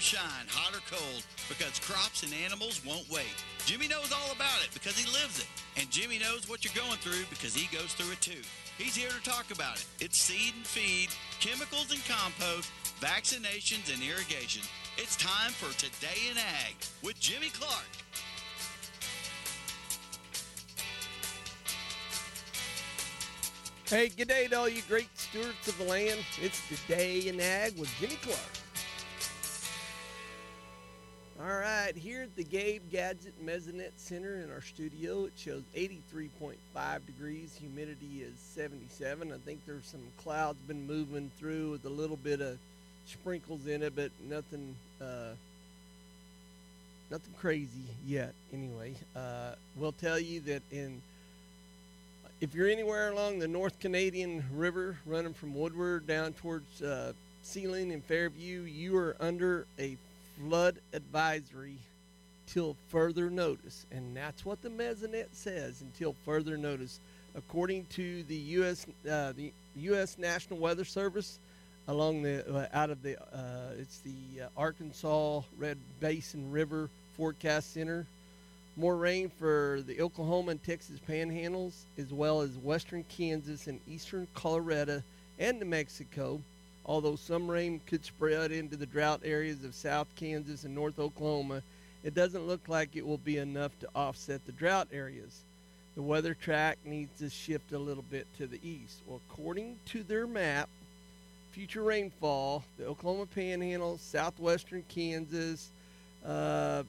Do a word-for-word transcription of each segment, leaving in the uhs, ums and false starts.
shine, hot or cold, because crops and animals won't wait. Jimmy knows all about it because he lives it. And Jimmy knows what you're going through because he goes through it too. He's here to talk about it. It's seed and feed, chemicals and compost, vaccinations and irrigation. It's time for Today in Ag with Jimmy Clark. Hey, good day to all you great stewards of the land. It's Today in Ag with Jimmy Clark. All right, here at the Gabe Gadget Mesonet Center in our studio, it shows eighty-three point five degrees. Humidity is seventy-seven. I think there's some clouds been moving through with a little bit of sprinkles in it, but nothing, uh, nothing crazy yet. Anyway, uh, we'll tell you that in if you're anywhere along the North Canadian River, running from Woodward down towards uh, Sealing and Fairview, you are under a flood advisory till further notice. And that's what the Mesonet says, until further notice. According to the U S Uh, the U S National Weather Service, along the uh, out of the uh, it's the uh, Arkansas Red Basin River Forecast Center. More rain for the Oklahoma and Texas panhandles, as well as western Kansas and eastern Colorado and New Mexico, although some rain could spread into the drought areas of South Kansas and North Oklahoma. It doesn't look like it will be enough to offset the drought areas. The weather track needs to shift a little bit to the east. Well, according to their map, future rainfall, the Oklahoma Panhandle, southwestern Kansas, uh,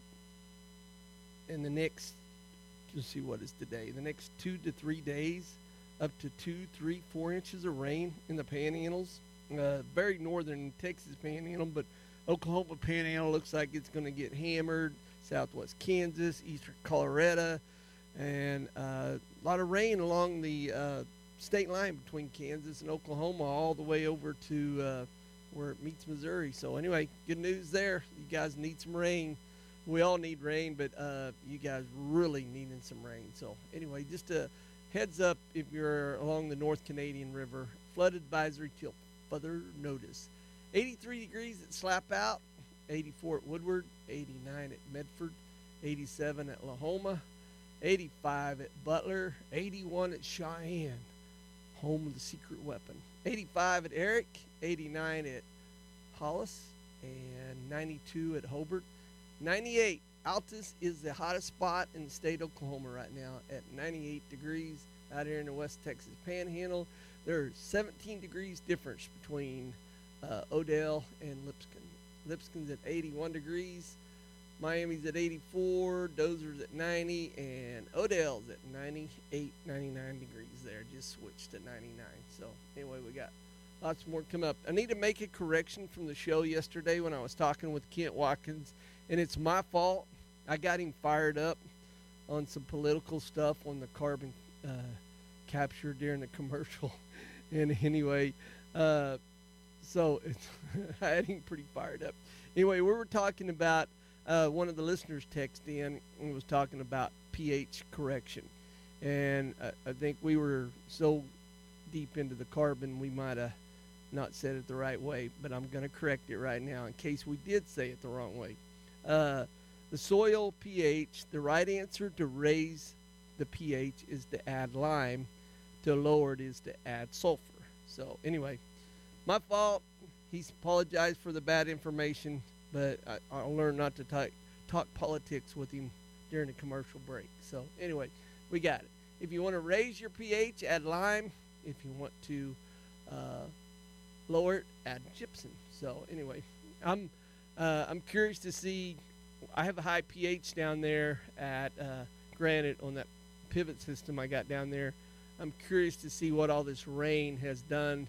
in the next, let's see what is today, the next two to three days, up to two, three, four inches of rain in the panhandles. Uh, very northern Texas panhandle, but Oklahoma panhandle looks like it's going to get hammered. Southwest Kansas, eastern Colorado, and uh, a lot of rain along the uh, state line between Kansas and Oklahoma, all the way over to uh, where it meets Missouri. So anyway, good news there. You guys need some rain. We all need rain, but uh, you guys really needing some rain. So anyway, just a heads up if you're along the North Canadian River. Flood advisory till further notice. eighty-three degrees at Slap Out, eighty-four at Woodward, eighty-nine at Medford, eighty-seven at Lahoma, eighty-five at Butler, eighty-one at Cheyenne, home of the secret weapon, eighty-five at Eric, eighty-nine at Hollis, and ninety-two at Hobart. ninety-eight, Altus is the hottest spot in the state of Oklahoma right now at ninety-eight degrees out here in the West Texas Panhandle. There's seventeen degrees difference between uh, Odell and Lipscomb. Lipscomb's at eighty-one degrees, Miami's at eighty-four, Dozer's at ninety, and Odell's at ninety-eight, ninety-nine degrees there. Just switched to ninety-nine. So anyway, we got lots more come up. I need to make a correction from the show yesterday when I was talking with Kent Watkins. And it's my fault. I got him fired up on some political stuff on the carbon uh, capture during the commercial. And anyway, uh, so it's I had him pretty fired up. Anyway, we were talking about, uh, one of the listeners texted in and was talking about pH correction. And uh, I think we were so deep into the carbon we might have not said it the right way. But I'm going to correct it right now in case we did say it the wrong way. Uh, the soil pH, the right answer to raise the pH is to add lime. To lower it is to add sulfur. So anyway, my fault. He's apologized for the bad information, but I, I'll learn not to talk, talk politics with him during the commercial break. So anyway, we got it. If you want to raise your pH, add lime. If you want to uh, lower it, add gypsum. So anyway, I'm Uh, I'm curious to see. I have a high pH down there at uh, Granite on that pivot system I got down there. I'm curious to see what all this rain has done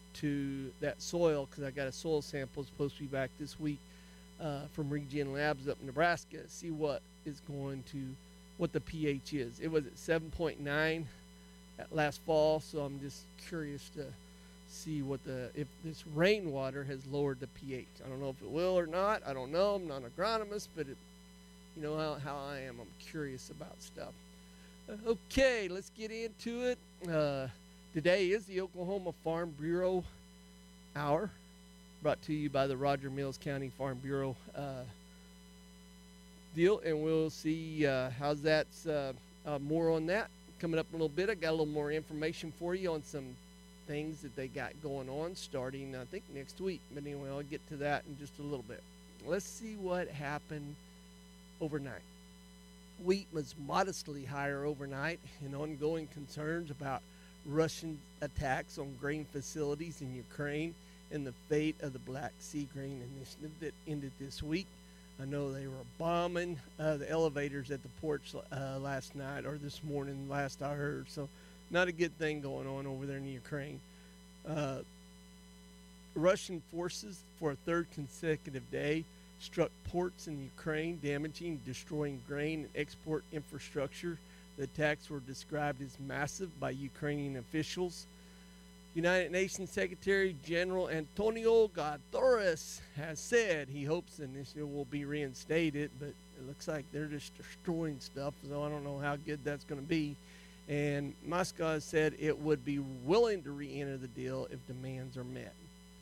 to that soil, because I got a soil sample supposed to be back this week uh, from Regen Labs up in Nebraska. See what is going to, what the pH is. It was at seven point nine at last fall, so I'm just curious to see what the if this rainwater has lowered the pH. I don't know if it will or not. I don't know. I'm not an agronomist, but it, you know how, how I am. I'm curious about stuff. Uh, okay, let's get into it. Uh, today is the Oklahoma Farm Bureau Hour. brought to you by the Roger Mills County Farm Bureau uh, deal, and we'll see uh, how's that's uh, uh, more on that coming up in a little bit. I got a little more information for you on some things that they got going on starting, I think, next week. But anyway, I'll get to that in just a little bit. Let's see what happened overnight. Wheat was modestly higher overnight, and ongoing concerns about Russian attacks on grain facilities in Ukraine and the fate of the Black Sea Grain Initiative that ended this week. I know they were bombing uh, the elevators at the ports uh, last night or this morning, last I heard. So not a good thing going on over there in Ukraine. Uh, Russian forces, for a third consecutive day, struck ports in Ukraine, damaging, destroying grain and export infrastructure. The attacks were described as massive by Ukrainian officials. United Nations Secretary General Antonio Guterres has said he hopes the initiative will be reinstated, but it looks like they're just destroying stuff, so I don't know how good that's going to be. And Moscow has said it would be willing to re-enter the deal if demands are met.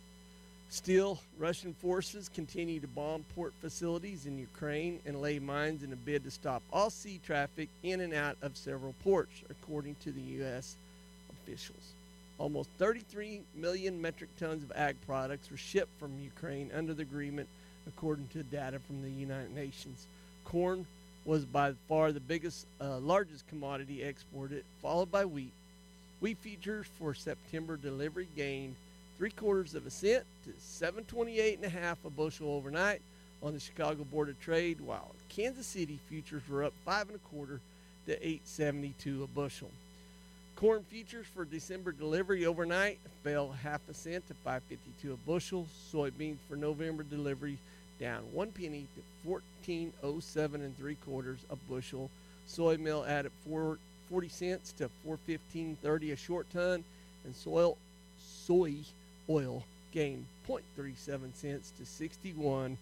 Still, Russian forces continue to bomb port facilities in Ukraine and lay mines in a bid to stop all sea traffic in and out of several ports, according to the U S officials. Almost thirty-three million metric tons of ag products were shipped from Ukraine under the agreement, according to data from the United Nations. Corn was by far the biggest, uh, largest commodity exported, followed by wheat. Wheat futures for September delivery gained three quarters of a cent to seven twenty-eight and a half a bushel overnight on the Chicago Board of Trade, while Kansas City futures were up five and a quarter to eight seventy-two a bushel. Corn futures for December delivery overnight fell half a cent to five fifty-two a bushel. Soybeans for November delivery down one penny to fourteen oh seven and three quarters a bushel. Soy meal added four forty cents to four fifteen thirty a short ton, and soil soy oil gained zero point three seven cents to sixty-one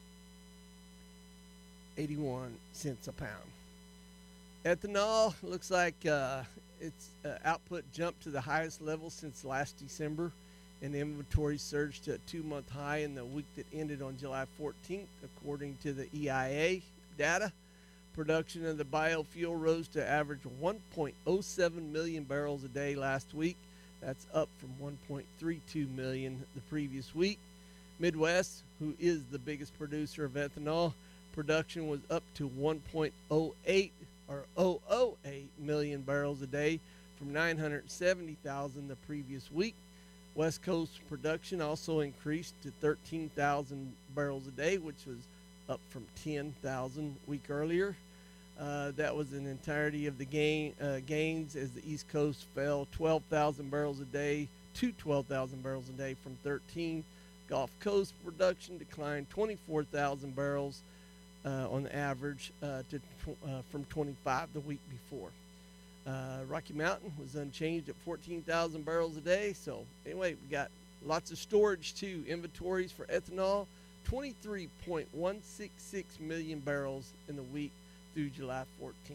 eighty-one cents a pound. Ethanol looks like uh, its uh, output jumped to the highest level since last December, and inventory surged to a two-month high in the week that ended on July fourteenth, according to the E I A data. Production of the biofuel rose to average one point oh seven million barrels a day last week. That's up from one point three two million the previous week. Midwest, who is the biggest producer of ethanol, production was up to one point oh eight or zero point zero eight million barrels a day from nine hundred seventy thousand the previous week. West Coast production also increased to thirteen thousand barrels a day, which was up from ten thousand a week earlier. Uh, that was an entirety of the gain, uh, gains as the East Coast fell twelve thousand barrels a day to twelve thousand barrels a day from thirteen. Gulf Coast production declined twenty-four thousand barrels uh, on average uh, to tw- uh, from twenty-five the week before. Uh, Rocky Mountain was unchanged at fourteen thousand barrels a day. So anyway, we got lots of storage too. Inventories for ethanol, twenty-three point one six six million barrels in the week through July fourteenth.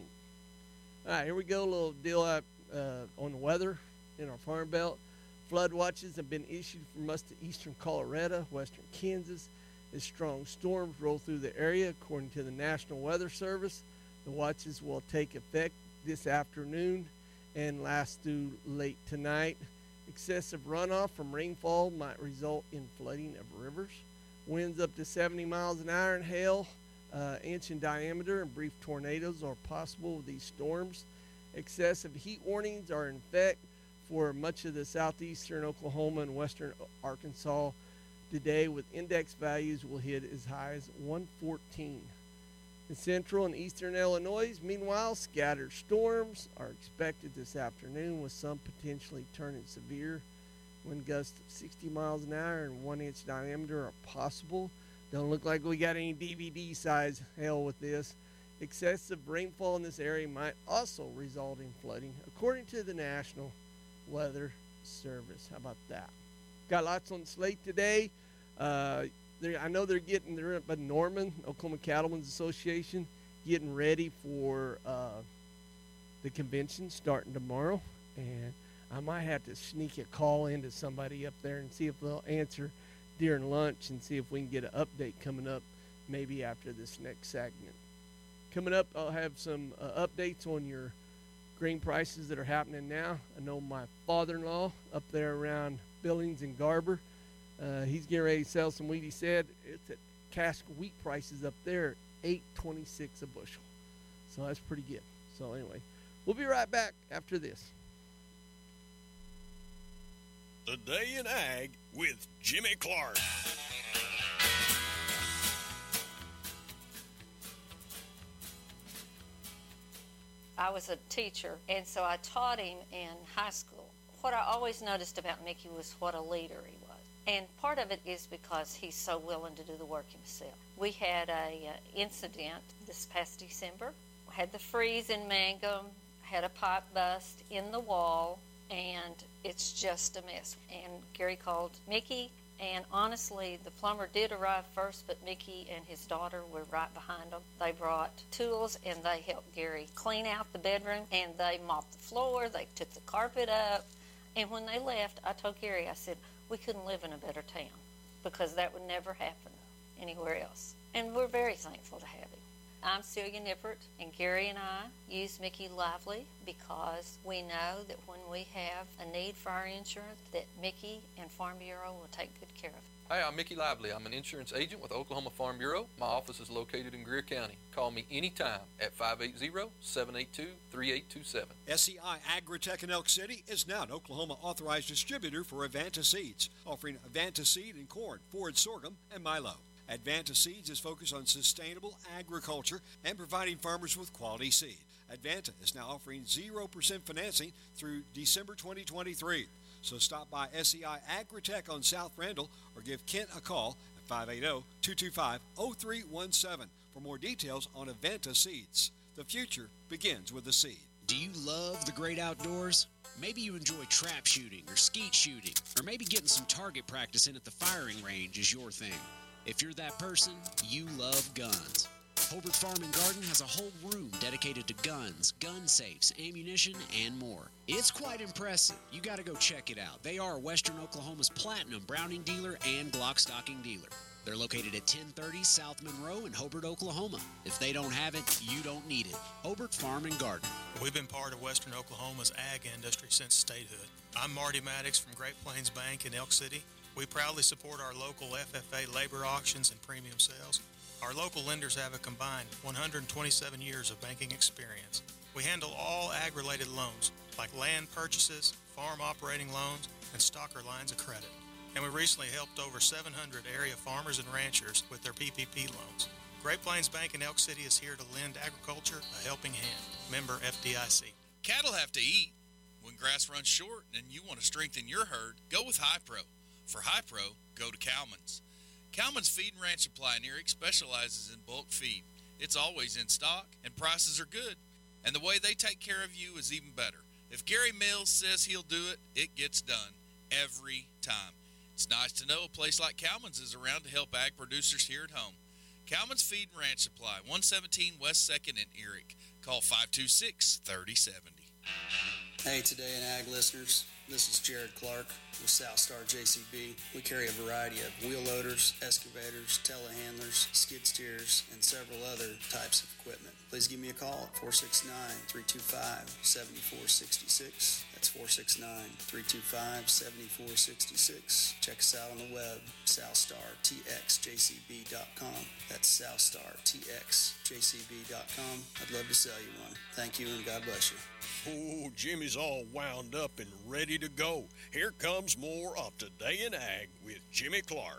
All right, here we go. A little deal up uh, on the weather in our farm belt. Flood watches have been issued for much of eastern Colorado, western Kansas, as strong storms roll through the area, according to the National Weather Service. The watches will take effect this afternoon and last through late tonight. Excessive runoff from rainfall might result in flooding of rivers. Winds up to seventy miles an hour and hail, uh, inch in diameter, and brief tornadoes are possible with these storms. Excessive heat warnings are in effect for much of the southeastern Oklahoma and western Arkansas today, with index values will hit as high as one fourteen. In central and eastern Illinois, meanwhile, scattered storms are expected this afternoon, with some potentially turning severe. Wind gusts of sixty miles an hour and one inch diameter are possible. Don't look like we got any D V D size hail with this. Excessive rainfall in this area might also result in flooding, according to the National Weather Service. How about that? Got lots on the slate today. Uh, I know they're getting, they're up at Norman, Oklahoma Cattlemen's Association, getting ready for uh, the convention starting tomorrow. And I might have to sneak a call into somebody up there and see if they'll answer during lunch and see if we can get an update coming up maybe after this next segment. Coming up, I'll have some uh, updates on your grain prices that are happening now. I know my father-in-law up there around Billings and Garber, uh, he's getting ready to sell some wheat. He said it's at cask wheat prices up there, eight twenty-six a bushel. So that's pretty good. So anyway, we'll be right back after this. The Day in Ag with Jimmy Clark. I was a teacher, and so I taught him in high school. What I always noticed about Mickey was what a leader he was. And part of it is because he's so willing to do the work himself. We had a uh, incident this past December. We had the freeze in Mangum, had a pipe bust in the wall, and it's just a mess. And Gary called Mickey, and honestly, the plumber did arrive first, but Mickey and his daughter were right behind them. They brought tools, and they helped Gary clean out the bedroom, and they mopped the floor, they took the carpet up. And when they left, I told Gary, I said, we couldn't live in a better town, because that would never happen anywhere else. And we're very thankful to have him. I'm Celia Nippert, and Gary and I use Mickey Lively because we know that when we have a need for our insurance, that Mickey and Farm Bureau will take good care of it. Hi, I'm Mickey Lively. I'm an insurance agent with Oklahoma Farm Bureau. My office is located in Greer County. Call me anytime at five eight zero, seven eight two, three eight two seven. S E I Agritech in Elk City is now an Oklahoma authorized distributor for Advanta Seeds, offering Advanta Seed in corn, forage sorghum, and milo. Advanta Seeds is focused on sustainable agriculture and providing farmers with quality seed. Advanta is now offering zero percent financing through December twenty twenty-three. So stop by S E I Agritech on South Randall or give Kent a call at five eight zero, two two five, zero three one seven for more details on Advanta Seeds. The future begins with a seed. Do you love the great outdoors? Maybe you enjoy trap shooting or skeet shooting, or maybe getting some target practice in at the firing range is your thing. If you're that person, you love guns. Hobart Farm and Garden has a whole room dedicated to guns, gun safes, ammunition, and more. It's quite impressive. You got to go check it out. They are Western Oklahoma's platinum Browning dealer and Glock stocking dealer. They're located at ten thirty South Monroe in Hobart, Oklahoma. If they don't have it, you don't need it. Hobart Farm and Garden. We've been part of Western Oklahoma's ag industry since statehood. I'm Marty Maddox from Great Plains Bank in Elk City. We proudly support our local F F A labor auctions and premium sales. Our local lenders have a combined one hundred twenty-seven years of banking experience. We handle all ag-related loans, like land purchases, farm operating loans, and stocker lines of credit. And we recently helped over seven hundred area farmers and ranchers with their P P P loans. Great Plains Bank in Elk City is here to lend agriculture a helping hand. Member F D I C. Cattle have to eat. When grass runs short and you want to strengthen your herd, go with Hi-Pro. For Hi-Pro, go to Cowman's. Cowman's Feed and Ranch Supply in Eric specializes in bulk feed. It's always in stock, and prices are good. And the way they take care of you is even better. If Gary Mills says he'll do it, it gets done. Every time. It's nice to know a place like Cowman's is around to help ag producers here at home. Cowman's Feed and Ranch Supply, one seventeen West second in Eric. Call five two six, three oh seven oh. Hey, Today in Ag listeners. This is Jared Clark with Southstar J C B. We carry a variety of wheel loaders, excavators, telehandlers, skid steers, and several other types of equipment. Please give me a call at four six nine, three two five, seven four six six. That's four six nine, three two five, seven four six six. Check us out on the web, southstar t x j c b dot com. That's southstar t x j c b dot com. I'd love to sell you one. Thank you, and God bless you. Oh, Jimmy's all wound up and ready to go. Here comes more of Today in Ag with Jimmy Clark.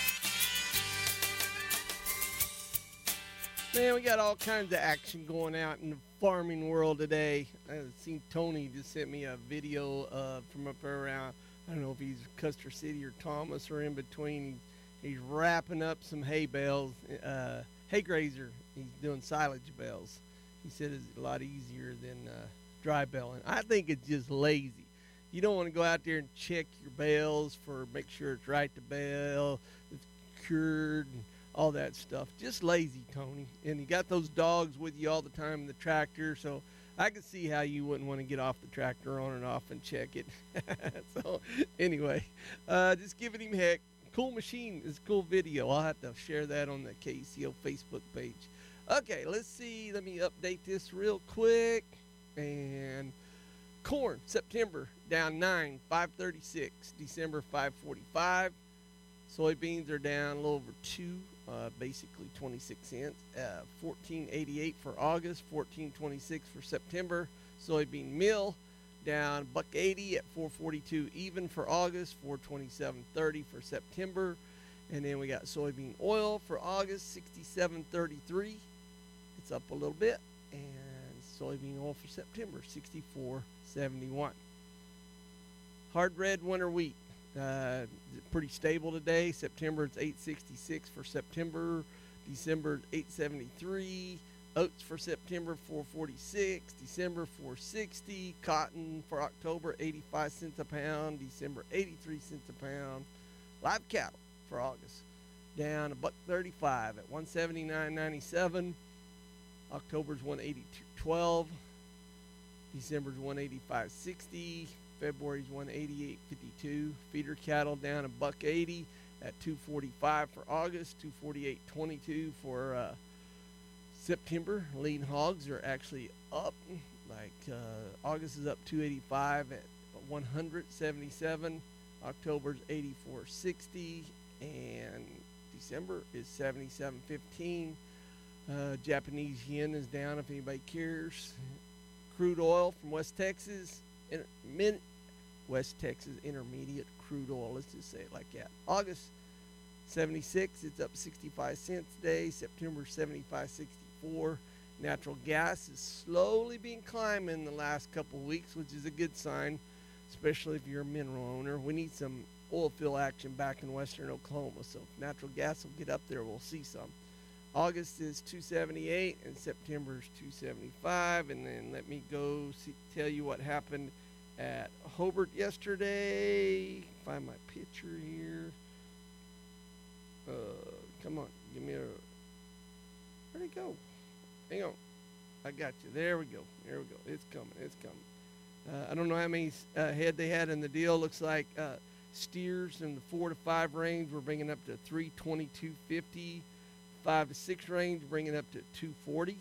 Man, we got all kinds of action going out in the farming world today. I've seen Tony just sent me a video uh, from up there around, I don't know if he's Custer City or Thomas or in between. He's wrapping up some hay bales, uh, hay grazer. He's doing silage bales. He said it's a lot easier than uh, dry baling. I think it's just lazy. You don't want to go out there and check your bales for make sure it's right to bale, it's cured, and all that stuff. Just lazy, Tony. And you got those dogs with you all the time in the tractor, so I can see how you wouldn't want to get off the tractor on and off and check it. So anyway, uh, just giving him heck. cool machine. It's a cool video. I'll have to share that on the K C O Facebook page. Okay, let's see. Let me update this real quick. And corn, September, down nine, five thirty-six. December, five forty-five. Soybeans are down a little over two, uh, basically twenty-six cents. Uh, fourteen eighty-eight for August, fourteen twenty-six for September. Soybean meal down buck eighty at four forty-two even for August, four twenty-seven thirty for September. And then we got soybean oil for August, sixty-seven thirty-three. It's up a little bit. And soybean oil for September, sixty-four seventy-one. Hard red winter wheat, uh, pretty stable today. September it's eight sixty-six for September. December eight seventy-three. Oats for September four forty-six. December four sixty. Cotton for October eighty-five cents a pound. December eighty-three cents a pound. Live cattle for August down a buck thirty-five at one seventy-nine ninety-seven. October's one eighty-two twelve. December's one eighty-five sixty. February's one eighty-eight fifty-two. Feeder cattle down a buck eighty at two forty-five for August, two forty-eight twenty-two for uh, September. Lean hogs are actually up. Like uh, August is up two eighty-five at one seventy-seven. October's eighty-four sixty, and December is seventy-seven fifteen. Uh, Japanese yen is down if anybody cares. Crude oil from West Texas, inter- min- West Texas Intermediate crude oil. Let's just say it like that. August seventy-six, it's up sixty-five cents today. September seventy-five sixty-four. Natural gas is slowly been climbing the last couple weeks, which is a good sign, especially if you're a mineral owner. We need some oil field action back in western Oklahoma, so if natural gas will get up there, we'll see some. August is two seventy-eight and September is two seventy-five. And then let me go see, tell you what happened at Hobart yesterday. Find my picture here. Uh, come on, give me a. Where'd it go? Hang on, I got you. There we go. There we go. It's coming. It's coming. Uh, I don't know how many uh, head they had in the deal. Looks like uh, steers in the four to five range we're bringing up to three twenty-two fifty. Five to six range bringing up to two forty.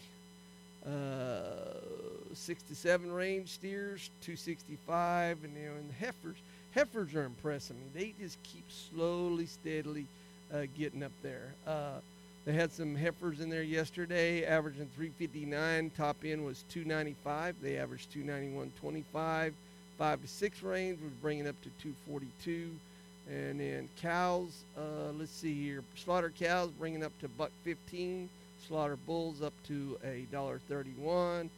Uh, six to seven range steers two sixty-five, and you know, and the heifers. Heifers are impressing me. They just keep slowly, steadily uh, getting up there. Uh, they had some heifers in there yesterday, averaging three fifty-nine. Top end was two ninety-five. They averaged two ninety-one twenty-five. Five to six range was bringing up to two forty-two. And then cows, uh, let's see here. Slaughter cows bringing up to buck fifteen. Slaughter bulls up to a dollar thirty-one.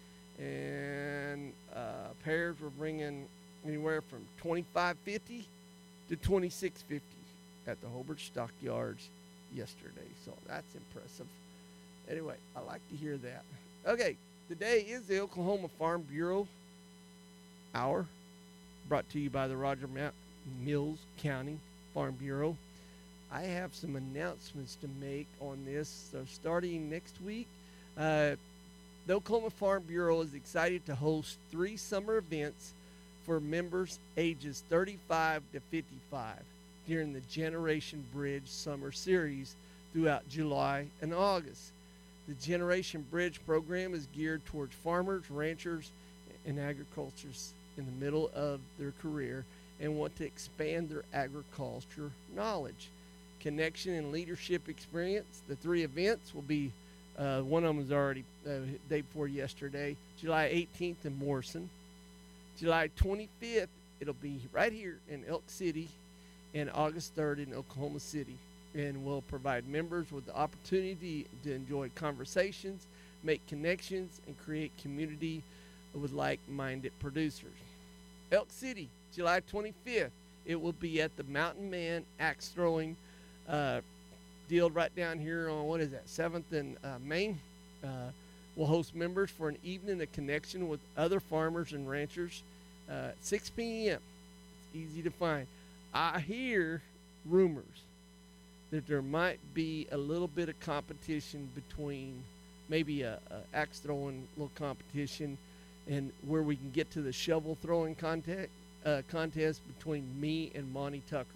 And uh, pairs were bringing anywhere from twenty-five fifty to twenty-six fifty at the Hobart Stockyards yesterday. So that's impressive. Anyway, I like to hear that. Okay, today is the Oklahoma Farm Bureau Hour, brought to you by the Roger Mount Mills County Farm Bureau. I have some announcements to make on this. So starting next week, uh, the Oklahoma Farm Bureau is excited to host three summer events for members ages thirty-five to fifty-five during the Generation Bridge Summer Series throughout July and August. The Generation Bridge program is geared towards farmers, ranchers, and agriculturists in the middle of their career and want to expand their agriculture knowledge, connection, and leadership experience. The three events will be, uh, one of them was already uh, day before yesterday, July eighteenth in Morrison. July twenty-fifth, it'll be right here in Elk City, and August third in Oklahoma City. And will provide members with the opportunity to enjoy conversations, make connections, and create community with like-minded producers. Elk City, July twenty-fifth, it will be at the Mountain Man Axe Throwing uh, deal right down here on, what is that, seventh and uh, Main. Uh, we'll host members for an evening of connection with other farmers and ranchers uh, at six p.m. It's easy to find. I hear rumors that there might be a little bit of competition between maybe a, a axe throwing little competition and where we can get to the shovel throwing contest, uh, contest between me and Monty Tucker.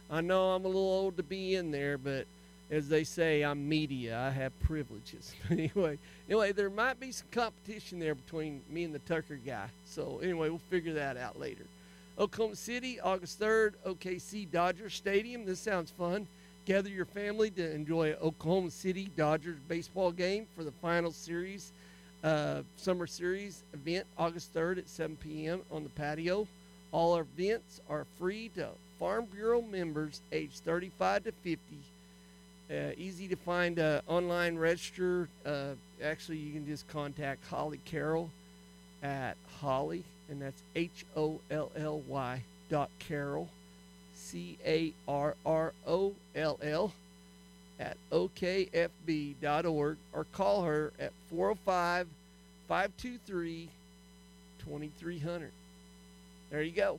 I know I'm a little old to be in there, but as they say, I'm media. I have privileges. anyway, anyway, there might be some competition there between me and the Tucker guy. So anyway, we'll figure that out later. Oklahoma City, August third, O K C Dodger Stadium. This sounds fun. Gather your family to enjoy an Oklahoma City Dodgers baseball game for the final series, uh, summer series event, August third at seven p.m. on the patio. All our events are free to Farm Bureau members aged thirty-five to fifty. Uh, easy to find uh, online register. Uh, actually, you can just contact Holly Carroll at Holly, and that's H O L L Y dot Carroll, C A R R O L L, at O K F B dot org, or call her at four oh five, five two three, two three zero zero. There you go.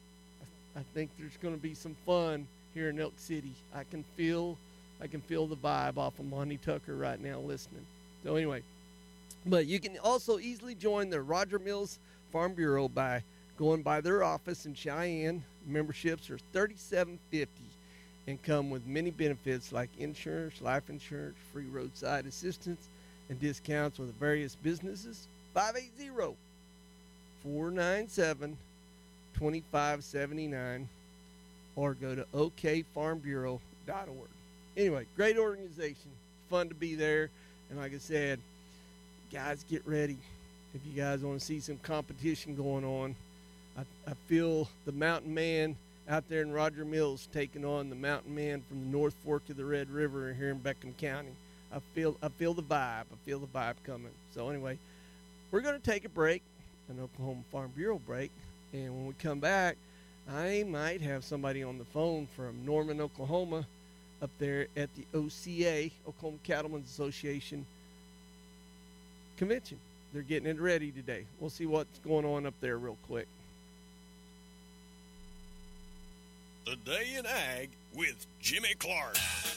I, I think there's going to be some fun here in Elk City. I can feel I can feel the vibe off of Monty Tucker right now listening. So anyway, but you can also easily join the Roger Mills Farm Bureau by going by their office in Cheyenne. Memberships are thirty-seven fifty and come with many benefits like insurance, life insurance, free roadside assistance, and discounts with various businesses. five eight zero, four nine seven, two five seven nine or go to O K farm bureau dot org. Anyway, great organization. Fun to be there. And like I said, guys, get ready. If you guys want to see some competition going on, I, I feel the Mountain Man out there in Roger Mills taking on the Mountain Man from the North Fork of the Red River here in Beckham County. I feel I feel the vibe. I feel the vibe coming. So anyway, we're going to take a break, an Oklahoma Farm Bureau break. And when we come back, I might have somebody on the phone from Norman, Oklahoma, up there at the O C A, Oklahoma Cattlemen's Association convention. They're getting it ready today. We'll see what's going on up there real quick. The Day in Ag with Jimmy Clark.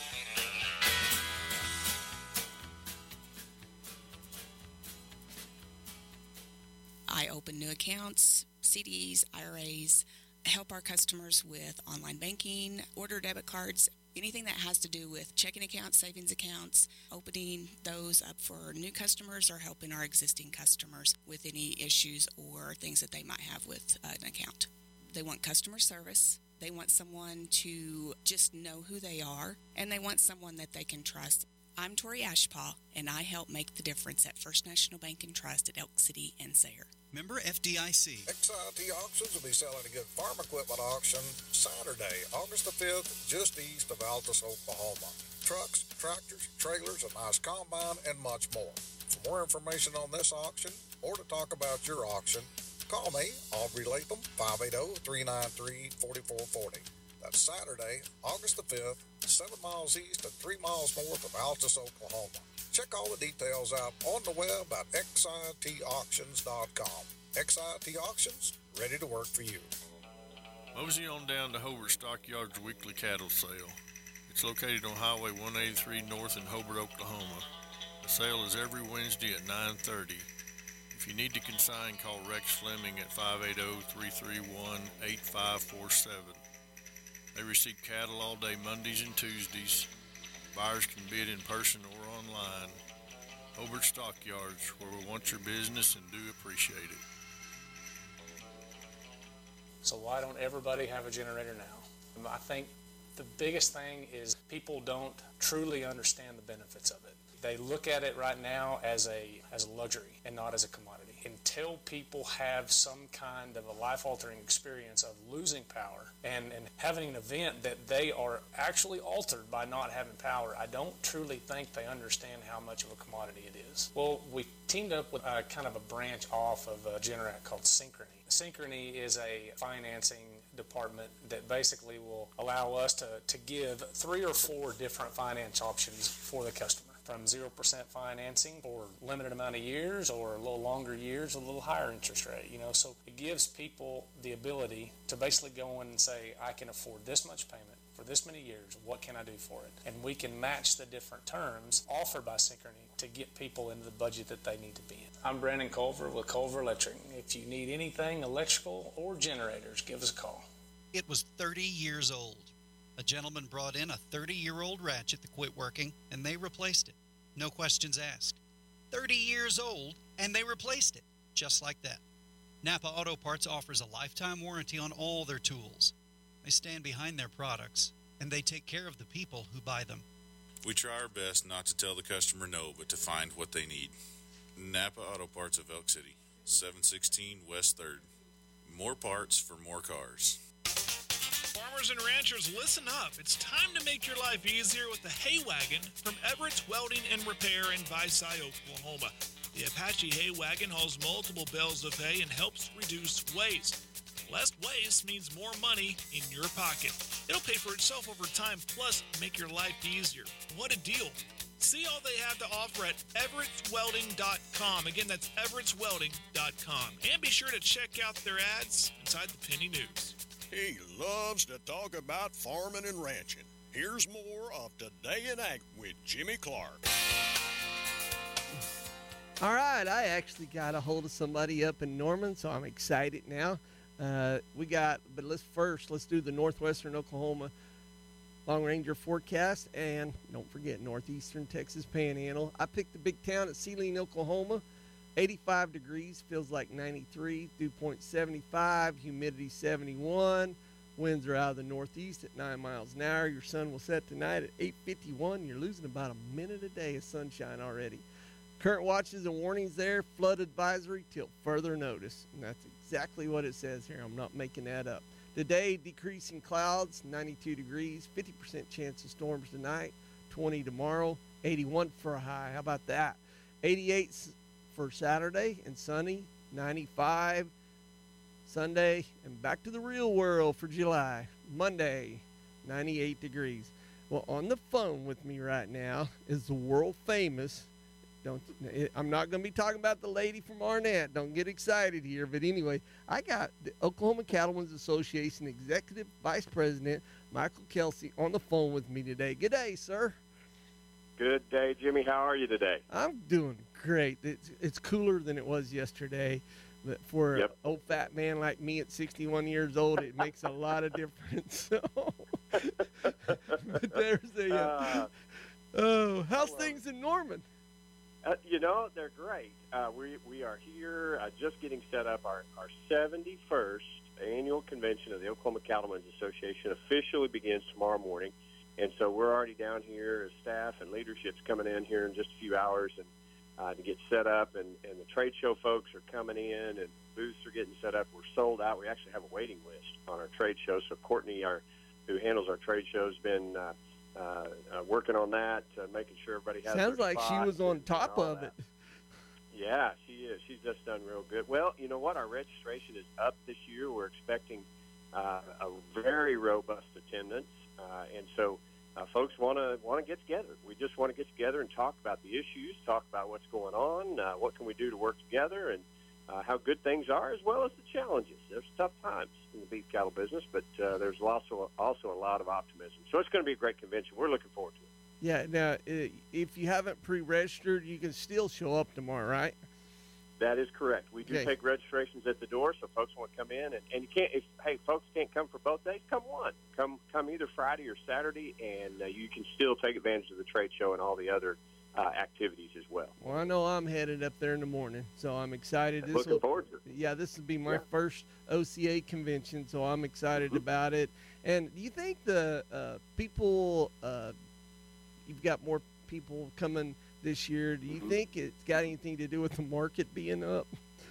I open new accounts, C Ds, I R As, help our customers with online banking, order debit cards, anything that has to do with checking accounts, savings accounts, opening those up for new customers or helping our existing customers with any issues or things that they might have with uh, an account. They want customer service. They want someone to just know who they are, and they want someone that they can trust. I'm Tori Ashpaw, and I help make the difference at First National Bank and Trust at Elk City and Sayre. Member F D I C. X I T Auctions will be selling a good farm equipment auction Saturday, August the fifth, just east of Altus, Oklahoma. Trucks, tractors, trailers, a nice combine, and much more. For more information on this auction or to talk about your auction, call me, Aubrey Latham, five eight zero, three nine three, four four four zero. That's Saturday, August the fifth, seven miles east and three miles north of Altus, Oklahoma. Check all the details out on the web at X I T auctions dot com. X I T Auctions, ready to work for you. Mosey on down to Hobart Stockyards weekly cattle sale. It's located on Highway one eighty-three north in Hobart, Oklahoma. The sale is every Wednesday at nine thirty. If you need to consign, call Rex Fleming at five eight zero, three three one, eight five four seven. They receive cattle all day Mondays and Tuesdays. Buyers can bid in person or online. Hobart Stockyards, where we want your business and do appreciate it. So why don't everybody have a generator now? I think the biggest thing is people don't truly understand the benefits of it. They look at it right now as a as a luxury and not as a commodity. Until people have some kind of a life-altering experience of losing power and, and having an event that they are actually altered by not having power, I don't truly think they understand how much of a commodity it is. Well, we teamed up with a kind of a branch off of a Generac called Synchrony. Synchrony is a financing department that basically will allow us to, to give three or four different finance options for the customer. From zero percent financing for a limited amount of years or a little longer years, a little higher interest rate, you know. So it gives people the ability to basically go in and say, I can afford this much payment for this many years. What can I do for it? And we can match the different terms offered by Synchrony to get people into the budget that they need to be in. I'm Brandon Culver with Culver Electric. If you need anything electrical or generators, give us a call. It was thirty years old. A gentleman brought in a thirty-year-old ratchet that quit working, and they replaced it. No questions asked. thirty years old, and they replaced it. Just like that. Napa Auto Parts offers a lifetime warranty on all their tools. They stand behind their products, and they take care of the people who buy them. We try our best not to tell the customer no, but to find what they need. Napa Auto Parts of Elk City, seven sixteen West third. More parts for more cars. Farmers and ranchers, listen up. It's time to make your life easier with the Hay Wagon from Everett's Welding and Repair in Visay, Oklahoma. The Apache Hay Wagon hauls multiple bales of hay and helps reduce waste. Less waste means more money in your pocket. It'll pay for itself over time, plus make your life easier. What a deal. See all they have to offer at everetts welding dot com. Again, that's everetts welding dot com. And be sure to check out their ads inside the Penny News. He loves to talk about farming and ranching. Here's more of Today in Ag with Jimmy Clark. All right, I actually got a hold of somebody up in Norman, so I'm excited now. Uh, we got, but let's first, let's do the northwestern Oklahoma Long Ranger forecast, and don't forget northeastern Texas Panhandle. I picked the big town at Sealing, Oklahoma. eighty-five degrees, feels like ninety-three, dew point seventy-five, humidity seventy-one. Winds are out of the northeast at nine miles an hour. Your sun will set tonight at eight fifty-one. You're losing about a minute a day of sunshine already. Current watches and warnings there, flood advisory till further notice. And that's exactly what it says here. I'm not making that up. Today, decreasing clouds, ninety-two degrees, fifty percent chance of storms tonight, twenty tomorrow, eighty-one for a high. How about that? eighty-eight for Saturday and sunny, ninety-five Sunday, and back to the real world for July. Monday, ninety-eight degrees. Well, on the phone with me right now is the world famous, don't it, I'm not going to be talking about the lady from Arnett. Don't get excited here. But anyway, I got the Oklahoma Cattlemen's Association Executive Vice President Michael Kelsey on the phone with me today. Good day, sir. Good day, Jimmy. How are you today? I'm doing great. It's, it's cooler than it was yesterday. But for yep. an old fat man like me at sixty-one years old, it makes a lot of difference. So, but there's a, uh, uh, oh, how's well, things in Norman? Uh, you know, they're great. Uh, we we are here uh, just getting set up. Our, our seventy-first annual convention of the Oklahoma Cattlemen's Association officially begins tomorrow morning. And so we're already down here as staff and leadership's coming in here in just a few hours and uh, to get set up. And, and the trade show folks are coming in and booths are getting set up. We're sold out. We actually have a waiting list on our trade show. So Courtney, our who handles our trade show, has been uh, Uh, uh, working on that, uh, making sure everybody has Sounds their like she spots was on and, top and of that. it. Yeah, she is. She's just done real good. Well, you know what? Our registration is up this year. We're expecting uh, a very robust attendance, uh, and so uh, folks want to want to get together. We just want to get together and talk about the issues, talk about what's going on, uh, what can we do to work together, and uh, how good things are, as well as the challenges. There's tough times in the beef cattle business, but uh, there's also also a lot of optimism. So it's going to be a great convention. We're looking forward to it. Yeah. Now, if you haven't pre-registered, you can still show up tomorrow, right? That is correct. We do okay. take registrations at the door, so folks want to come in. And, and you can't. If hey, folks can't come for both days, come one. Come come either Friday or Saturday, and uh, you can still take advantage of the trade show and all the other uh, activities as well. Well, I know I'm headed up there in the morning, so I'm excited. This Looking will, forward to it. Yeah, this will be my Yeah. first O C A convention, so I'm excited mm-hmm. about it. And do you think the uh, people, uh, you've got more people coming this year, do you mm-hmm. think it's got anything to do with the market being up?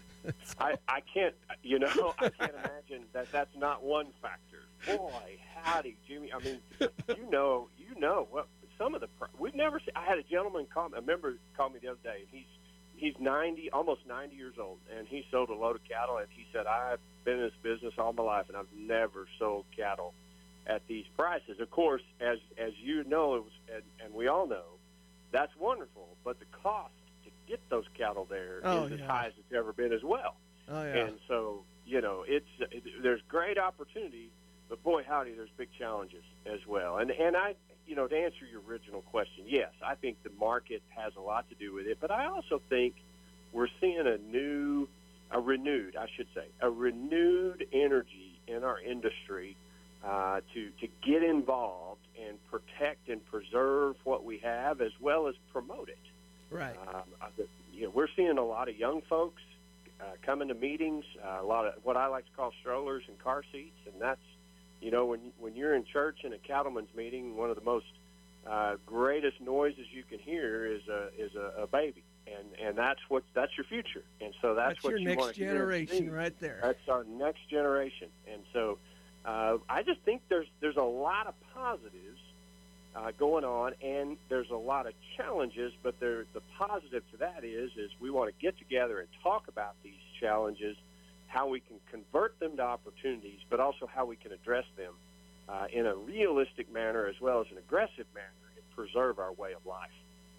I, I can't, you know, I can't imagine that that's not one factor. Boy, howdy, Jimmy. I mean, you know, you know what some of the we've never seen. I had a gentleman call me. A member called me the other day, and he's he's ninety, almost ninety years old, and he sold a load of cattle. And he said, "I've been in this business all my life, and I've never sold cattle at these prices." Of course, as as you know, it was, and, and we all know, that's wonderful. But the cost to get those cattle there oh, is yeah. as high as it's ever been as well. Oh yeah. And so, you know, it's it, there's great opportunity, but boy, howdy, there's big challenges as well. And and I, you know, to answer your original question, yes, I think the market has a lot to do with it, but I also think we're seeing a new, a renewed, I should say, a renewed energy in our industry uh, to to get involved and protect and preserve what we have, as well as promote it. Right. Um, uh, the, you know, we're seeing a lot of young folks uh, coming to meetings, uh, a lot of what I like to call strollers and car seats, and that's, you know, when when you're in church in a cattleman's meeting, one of the most uh, greatest noises you can hear is a is a, a baby, and and that's what that's your future, and so that's, That's what your you next want to hear and generation see. right there. That's our next generation, and so uh, I just think there's there's a lot of positives uh, going on, and there's a lot of challenges. But there, the positive to that is is we want to get together and talk about these challenges, how we can convert them to opportunities, but also how we can address them uh, in a realistic manner as well as an aggressive manner and preserve our way of life.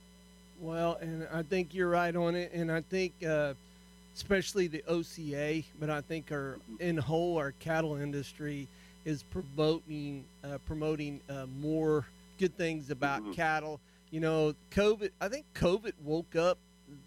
Well, and I think you're right on it, and I think uh, especially the O C A, but I think our in whole our cattle industry is promoting uh, promoting uh, more good things about Mm-hmm. cattle. You know, COVID. I think COVID woke up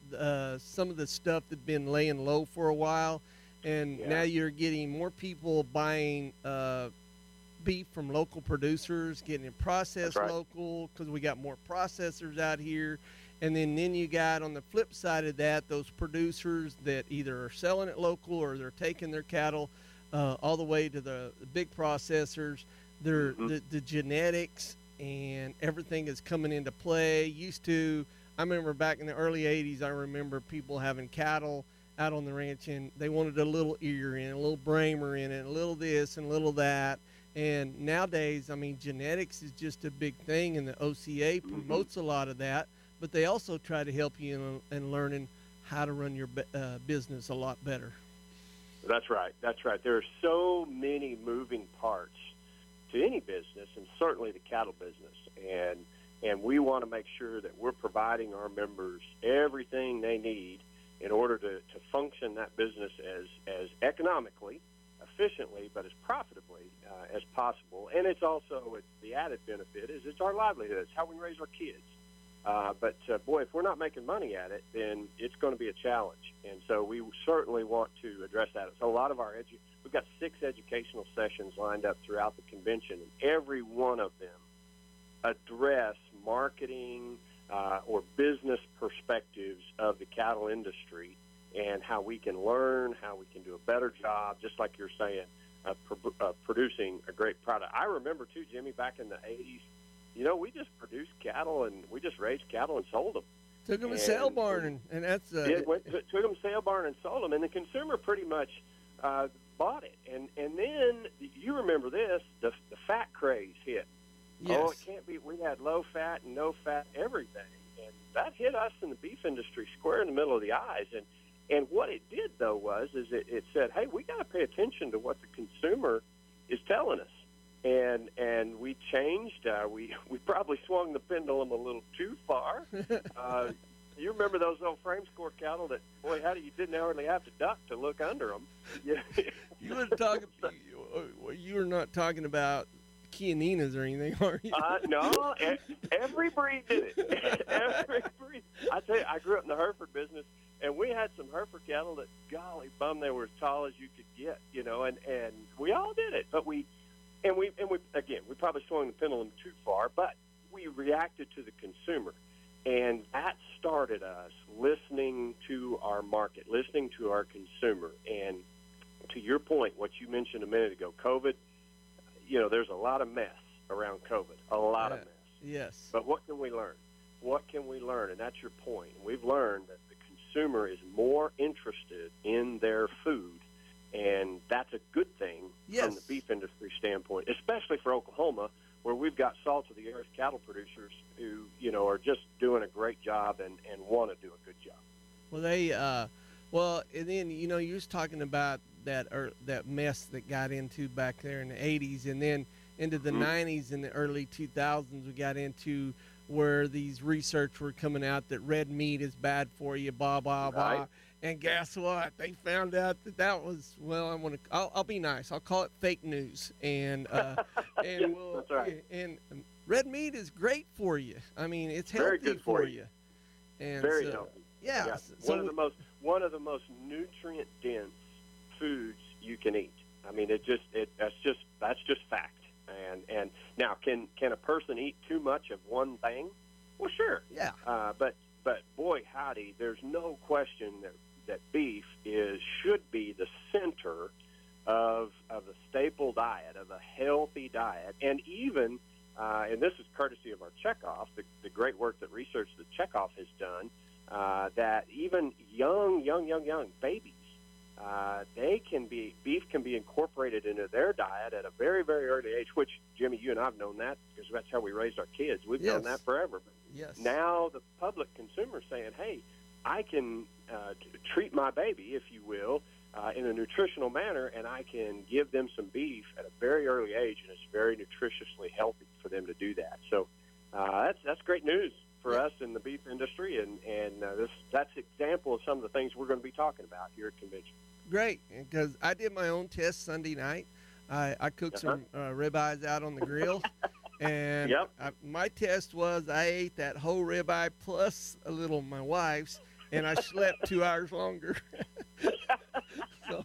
uh, some of the stuff that'd been laying low for a while, and Yeah. now you're getting more people buying uh, beef from local producers, getting it processed That's right. local because we got more processors out here. And then, then you got on the flip side of that, those producers that either are selling it local or they're taking their cattle uh, all the way to the, the big processors. They're, Mm-hmm. the, the genetics and everything is coming into play. Used to, I remember back in the early eighties, I remember people having cattle out on the ranch and they wanted a little ear in, a little bramer in it, a little this and a little that. And nowadays, I mean, genetics is just a big thing, and the O C A promotes a lot of that. But they also try to help you in, in learning how to run your bu- uh, business a lot better. That's right. That's right. There are so many moving parts to any business, and certainly the cattle business. And and we want to make sure that we're providing our members everything they need in order to, to function that business as, as economically, efficiently, but as profitably uh, as possible. And it's also it's the added benefit is it's our livelihood. It's how we raise our kids. Uh, but, uh, boy, if we're not making money at it, then it's going to be a challenge. And so we certainly want to address that. So a lot of our edu- we've got six educational sessions lined up throughout the convention, and every one of them address marketing uh, or business perspectives of the cattle industry and how we can learn, how we can do a better job, just like you're saying, uh, pro- uh, producing a great product. I remember, too, Jimmy, back in the eighties, you know, we just produced cattle and we just raised cattle and sold them. Took them and, to sale barn, and, and that's uh, it went to, took them to sale barn and sold them, and the consumer pretty much uh, bought it. And and then you remember this: the the fat craze hit. Yes. Oh, it can't be. We had low fat and no fat everything, and that hit us in the beef industry square in the middle of the eyes. And and what it did though was is it, it said, hey, we got to pay attention to what the consumer is telling us. And and we changed. Uh, we we probably swung the pendulum a little too far. Uh, you remember those old frame score cattle that, boy, how do you didn't hardly have to duck to look under them. Yeah. you were talking. You, you were not talking about Chianinas or anything, are you? uh, no, e- every breed did it. Every breed. I tell you, I grew up in the Hereford business, and we had some Hereford cattle that, golly bum, they were as tall as you could get, you know, and, and we all did it. But we. And we, and we again, we probably swung the pendulum too far, but we reacted to the consumer. And that started us listening to our market, listening to our consumer. And to your point, what you mentioned a minute ago, COVID, you know, there's a lot of mess around COVID, a lot of mess. Yes. But what can we learn? What can we learn? And that's your point. We've learned that the consumer is more interested in their food, and that's a good thing yes. from the beef industry standpoint, especially for Oklahoma, where we've got salt of the earth cattle producers who, you know, are just doing a great job and, and want to do a good job. Well, they, uh, well, and then, you know, you was talking about that er, that mess that got into back there in the eighties, and then into the mm-hmm. nineties and the early two thousands, we got into where these research were coming out that red meat is bad for you, blah, blah, blah. Right. And guess what? They found out that that was, well, I'm gonna, I'll, I'll be nice. I'll call it fake news. And uh, and yeah, we'll, that's right. And um, red meat is great for you. I mean, it's healthy Very good for, for you. you. And Very so, healthy. Yeah. yeah. So one of the most one of the most nutrient dense foods you can eat. I mean, it just it that's just that's just fact. And and now, can can a person eat too much of one thing? Well, sure. Yeah. Uh, but but boy, howdy, there's no question that that beef is should be the center of of the staple diet, of a healthy diet, and even uh, and this is courtesy of our Checkoff, the, the great work that research that Checkoff has done, uh, that even young, young, young, young babies, uh, they can be beef can be incorporated into their diet at a very, very early age. Which, Jimmy, you and I've known that because that's how we raised our kids. We've Yes. known that forever. But Yes. now the public consumer saying, "Hey, I can uh, t- treat my baby, if you will, uh, in a nutritional manner, and I can give them some beef at a very early age, and it's very nutritiously healthy for them to do that." So uh, that's that's great news for Yeah. us in the beef industry, and and uh, this that's an example of some of the things we're going to be talking about here at convention. Great, because I did my own test Sunday night. I, I cooked Uh-huh. some uh, ribeyes out on the grill, and Yep. I, my test was I ate that whole ribeye plus a little of my wife's, and I slept two hours longer. so,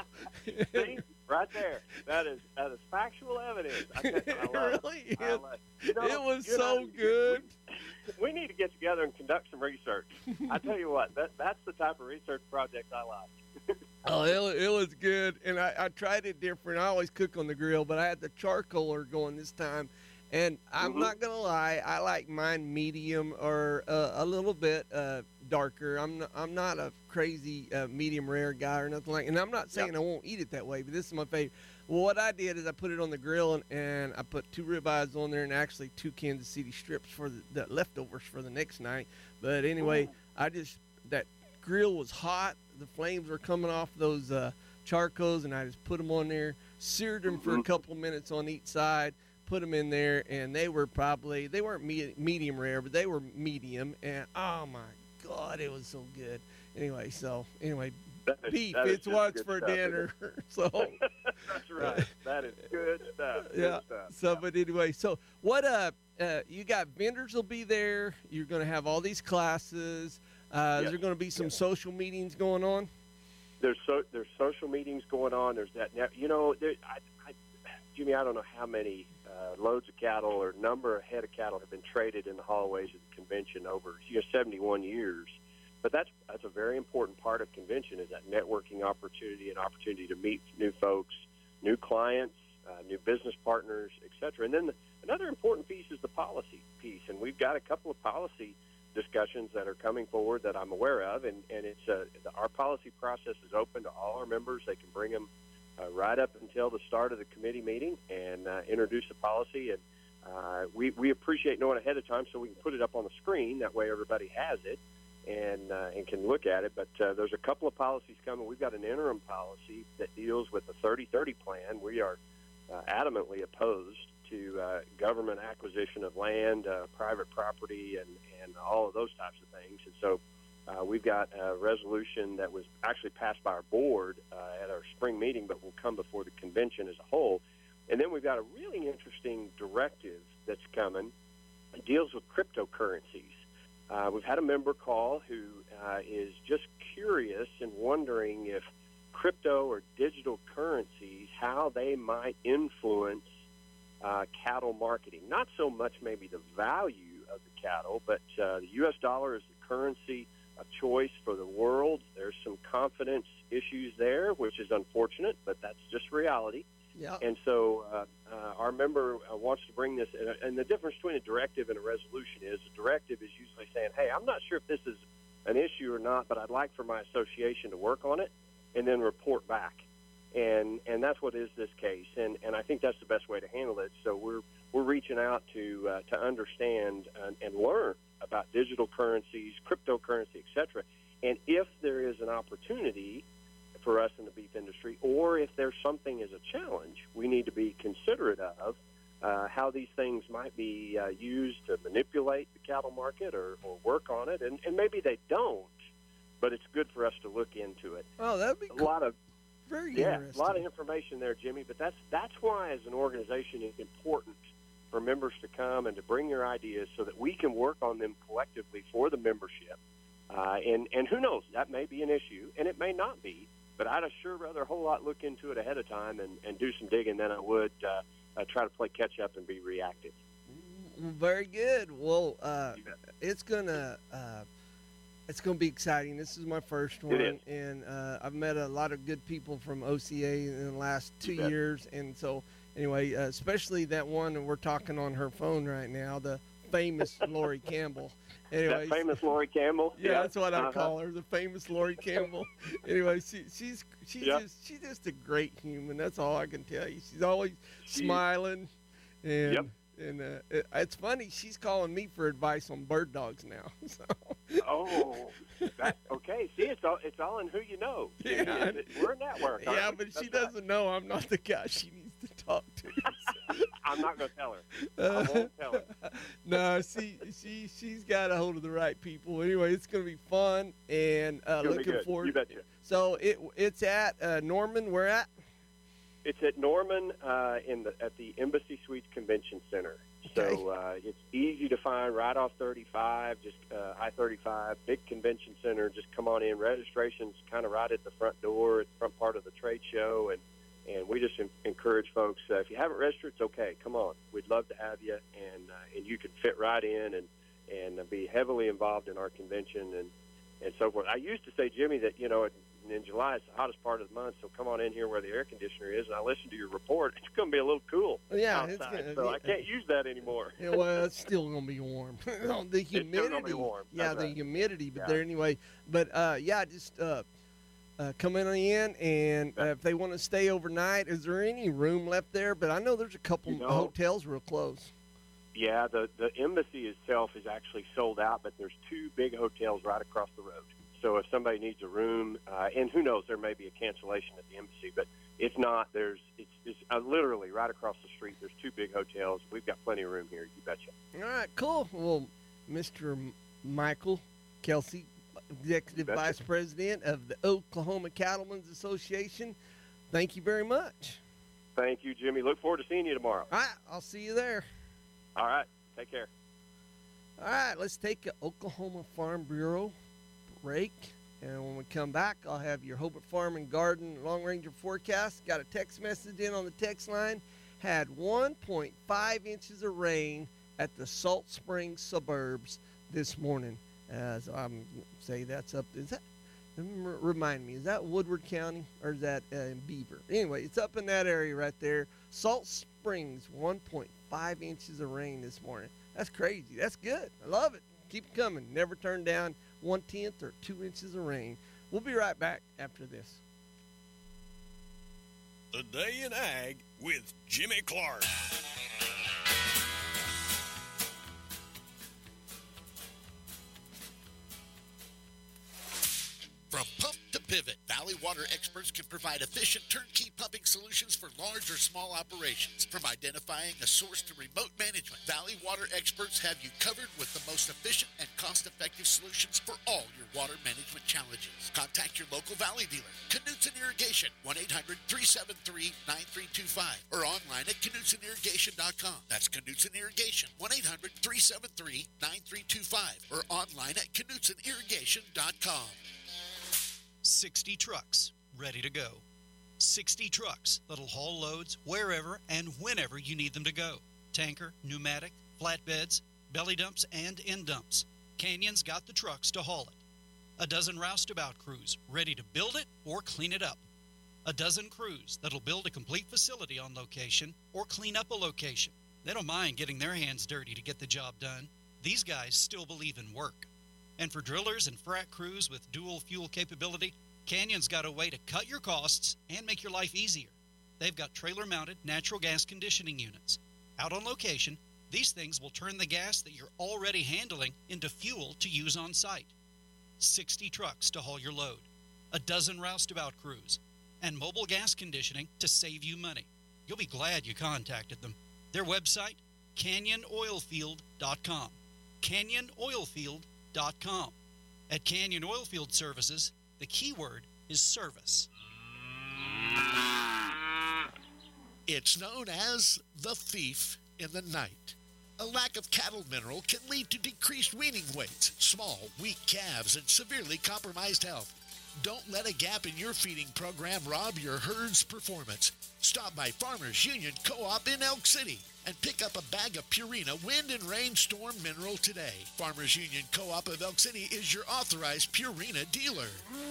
See, right there, that is that is factual evidence. I, it I love it. really I is. love it. You know, It was you so know, good. We need to get together and conduct some research. I tell you what, that that's the type of research project I like. Oh, it, wa- it was good, and I, I tried it different. I always cook on the grill, but I had the charcoaler going this time, and I'm Mhm. not gonna lie, I like mine medium or uh, a little bit uh, darker. I'm not, I'm not a crazy uh, medium rare guy or nothing like, and I'm not saying I won't eat it that way, but this is my favorite. Well, what I did is I put it on the grill, and, and I put two ribeyes on there, and actually two Kansas City strips for the, the leftovers for the next night. But anyway, I just that grill was hot. The flames were coming off those uh, charcoals, and I just put them on there, seared them for a couple minutes on each side, put them in there, and they were probably, they weren't me- medium rare, but they were medium, and oh my God, it was so good. Anyway, so, anyway, That is- beef, that is it's just what's good for stuff, isn't dinner. it? so, That's right. That is good stuff. Good yeah. stuff. So, but anyway, so what? Uh, uh, you got vendors will be there. You're going to have all these classes. Uh, Is Yes. there going to be some social meetings going on? There's so there's social meetings going on. There's that. Now, you know, there, I, I, Jimmy, I don't know how many uh, loads of cattle or number of head of cattle have been traded in the hallways of the convention over you know, seventy-one years. But that's that's a very important part of convention is that networking opportunity and opportunity to meet new folks, new clients, uh, new business partners, et cetera. And then the, another important piece is the policy piece, and we've got a couple of policy discussions that are coming forward that I'm aware of, and, and it's uh, our policy process is open to all our members. They can bring them uh, right up until the start of the committee meeting and uh, introduce the policy, and uh, we, we appreciate knowing ahead of time so we can put it up on the screen. That way everybody has it and uh, and can look at it. But uh, there's a couple of policies coming. We've got an interim policy that deals with the thirty thirty plan. We are uh, adamantly opposed to uh, government acquisition of land, uh, private property, and, and all of those types of things. And so uh, we've got a resolution that was actually passed by our board uh, at our spring meeting, but will come before the convention as a whole. And then we've got a really interesting directive that's coming. It deals with cryptocurrencies. Uh, we've had a member call who uh, is just curious and wondering if crypto or digital currencies, how they might influence Uh, cattle marketing. Not so much maybe the value of the cattle, but uh, the U S dollar is the currency of choice for the world. There's some confidence issues there, which is unfortunate, but that's just reality. Yeah. And so uh, uh, our member uh, wants to bring this, and, and the difference between a directive and a resolution is a directive is usually saying, hey, I'm not sure if this is an issue or not, but I'd like for my association to work on it and then report back. And and that's what is this case, and and I think that's the best way to handle it. So we're we're reaching out to uh, to understand and, and learn about digital currencies, cryptocurrency, et cetera. And if there is an opportunity for us in the beef industry, or if there's something as a challenge, we need to be considerate of uh, how these things might be uh, used to manipulate the cattle market or, or work on it, and, and maybe they don't, but it's good for us to look into it. Oh, that'd be a lot of very yeah, interesting. a lot of information there, Jimmy. But that's that's why, as an organization, it's important for members to come and to bring their ideas so that we can work on them collectively for the membership. Uh, and and who knows, that may be an issue, and it may not be. But I'd sure rather a whole lot look into it ahead of time and, and do some digging than I would uh, uh, try to play catch up and be reactive. Very good. Well, uh, it's gonna uh, it's gonna be exciting. This is my first one, It is. and uh, I've met a lot of good people from O C A in the last two You bet. years, and so anyway, uh, especially that one that we're talking on her phone right now, the famous Lori Campbell. Anyways, That famous Lori Campbell. yeah, that's what I Uh-huh. call her, the famous Lori Campbell. Anyway, she, she's she's Yep. just she's just a great human. That's all I can tell you. She's always She- smiling, and Yep. and uh, it, it's funny. She's calling me for advice on bird dogs now. So. Oh, that, okay. See, it's all it's all in who you know. Yeah. It's- it's- we're a network. aren't Yeah, we? but she That's right. doesn't know I'm not the guy she needs to talk to. I'm not going to tell her. Uh, I won't tell her. no, she she she's got a hold of the right people. Anyway, it's gonna be fun and uh, It's gonna be looking good. forward. You betcha. So it it's at uh, Norman. Where at? It's at Norman uh, in the at the Embassy Suites Convention Center. So uh, it's easy to find right off thirty-five, just uh, I thirty-five, big convention center. Just come on in. Registration's kind of right at the front door, at the front part of the trade show, and and we just en- encourage folks. Uh, if you haven't registered, it's okay. Come on, we'd love to have you, and uh, and you can fit right in and and be heavily involved in our convention and and so forth. I used to say, Jimmy, that you know. in July, it's the hottest part of the month, so come on in here where the air conditioner is, and I listened to your report. It's going to be a little cool Yeah, outside, it's gonna- so I yeah. can't use that anymore. Yeah, well, it's still gonna be warm. the still humidity, gonna be warm. yeah, That's the right. humidity. But Yeah. there anyway. But uh, yeah, just uh, uh, come in in, and uh, if they want to stay overnight, is there any room left there? But I know there's a couple You know- hotels real close. Yeah, the, the embassy itself is actually sold out, but there's two big hotels right across the road. So if somebody needs a room, uh, and who knows, there may be a cancellation at the embassy, but if not, there's it's, it's uh, literally right across the street. There's two big hotels. We've got plenty of room here. You betcha. All right, cool. Well, Mister M- Michael Kelsey, Executive betcha. Vice President of the Oklahoma Cattlemen's Association, thank you very much. Thank you, Jimmy. Look forward to seeing you tomorrow. All right, I'll see you there. All right. Take care. All right, let's take an Oklahoma Farm Bureau break. And when we come back, I'll have your Hobart Farm and Garden Long Ranger forecast. Got a text message in on the text line. Had one point five inches of rain at the Salt Springs suburbs this morning. As I'm say that's up. Is that? rem- Remind me, is that Woodward County or is that uh, in Beaver? Anyway, it's up in that area right there. Salt Springs, one point five inches of rain this morning. That's crazy. That's good. I love it. Keep it coming. Never turn down one tenth or two inches of rain. We'll be right back after this. The Day in Ag with Jimmy Clark. From pump to pivot, Valley Water experts can provide efficient turnkey pumping solutions for large or small operations. From identifying a source to remote management, Valley Water experts have you covered with the most efficient and cost-effective solutions for all your water management challenges. Contact your local Valley dealer, Knutson Irrigation, one eight hundred, three seven three, nine three two five, or online at knutson irrigation dot com. That's Knutson Irrigation, one eight hundred, three seven three, nine three two five, or online at knutson irrigation dot com. sixty trucks ready to go. sixty trucks that'll haul loads wherever and whenever you need them to go. Tanker, pneumatic, flatbeds, belly dumps, and end dumps. Canyon's got the trucks to haul it. A dozen roustabout crews ready to build it or clean it up. A dozen crews that'll build a complete facility on location or clean up a location. They don't mind getting their hands dirty to get the job done. These guys still believe in work. And for drillers and frac crews with dual fuel capability, Canyon's got a way to cut your costs and make your life easier. They've got trailer-mounted natural gas conditioning units. Out on location, these things will turn the gas that you're already handling into fuel to use on site. sixty trucks to haul your load, a dozen roustabout crews, and mobile gas conditioning to save you money. You'll be glad you contacted them. Their website, canyon oilfield dot com. canyon oilfield dot com. At Canyon Oilfield Services, the key word is service. It's known as the thief in the night. A lack of cattle mineral can lead to decreased weaning weights, small, weak calves, and severely compromised health. Don't let a gap in your feeding program rob your herd's performance. Stop by Farmers Union Co-op in Elk City and pick up a bag of Purina Wind and Rain Storm Mineral today. Farmers Union Co-op of Elk City is your authorized Purina dealer.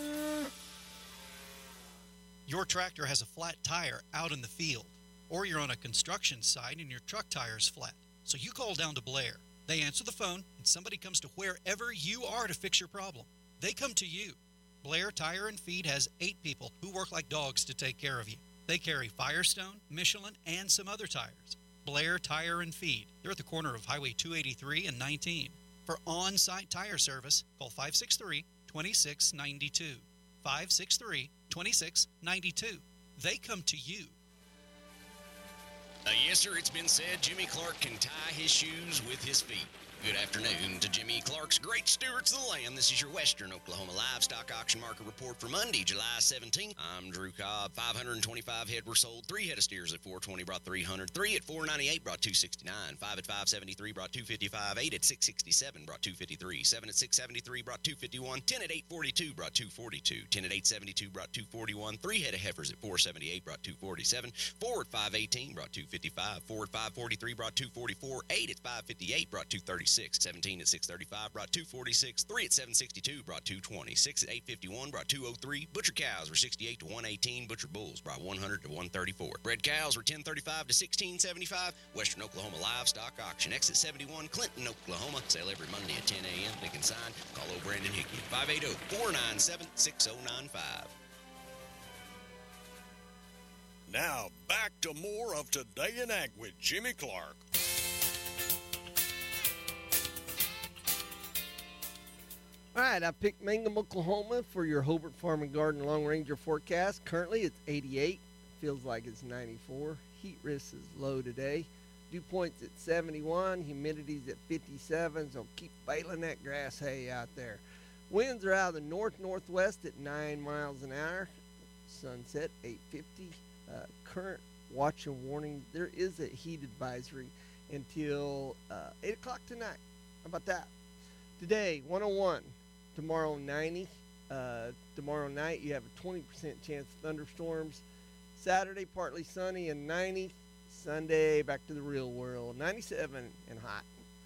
Your tractor has a flat tire out in the field, or you're on a construction site and your truck tire's flat. So you call down to Blair. They answer the phone, and somebody comes to wherever you are to fix your problem. They come to you. Blair Tire and Feed has eight people who work like dogs to take care of you. They carry Firestone, Michelin, and some other tires. Blair Tire and Feed. They're at the corner of Highway two eighty-three and nineteen. For on-site tire service, call five six three, two six nine two. five six three, two six nine two. They come to you. Uh, yes, sir, it's been said Jimmy Clark can tie his shoes with his feet. Good afternoon to Jimmy Clark's Great Stewards of the Land. This is your Western Oklahoma Livestock Auction Market Report for Monday, July seventeenth. I'm Drew Cobb. five hundred twenty-five head were sold. Three head of steers at four twenty brought three hundred. Three at four ninety-eight brought two sixty-nine. Five at five seventy-three brought two fifty-five. Eight at six sixty-seven brought two fifty-three. Seven at six seventy-three brought two fifty-one. Ten at eight forty-two brought two forty-two. Ten at eight seventy-two brought two forty-one. Three head of heifers at four seventy-eight brought two forty-seven. Four at five eighteen brought two fifty-five. Four at five forty-three brought two forty-four. Eight at five fifty-eight brought two thirty-six. Seventeen at six thirty-five brought two forty-six. Three at seven sixty-two brought two twenty. Six at eight fifty-one brought two oh three. Butcher cows were sixty-eight to one eighteen. Butcher bulls brought one hundred to one thirty-four. Bred cows were ten thirty-five to sixteen seventy-five. Western Oklahoma Livestock Auction, exit seventy-one, Clinton, Oklahoma. Sale every Monday at ten a.m. They can sign. Call old Brandon Hickey at five eight zero, four nine seven, six zero nine five. Now, back to more of Today in Ag with Jimmy Clark. All right, I picked Mangum, Oklahoma for your Hobart Farm and Garden Long Ranger forecast. Currently, it's eighty-eight. Feels like it's ninety-four. Heat risk is low today. Dew point's at seventy-one. Humidity's at fifty-seven, so keep baling that grass hay out there. Winds are out of the north-northwest at nine miles an hour. Sunset, eight fifty. Uh, current watch and warning. There is a heat advisory until uh, eight o'clock tonight. How about that? Today, one oh one. Tomorrow, ninety. Uh, tomorrow night, you have a twenty percent chance of thunderstorms. Saturday, partly sunny and ninety. Sunday, back to the real world, ninety-seven and hot.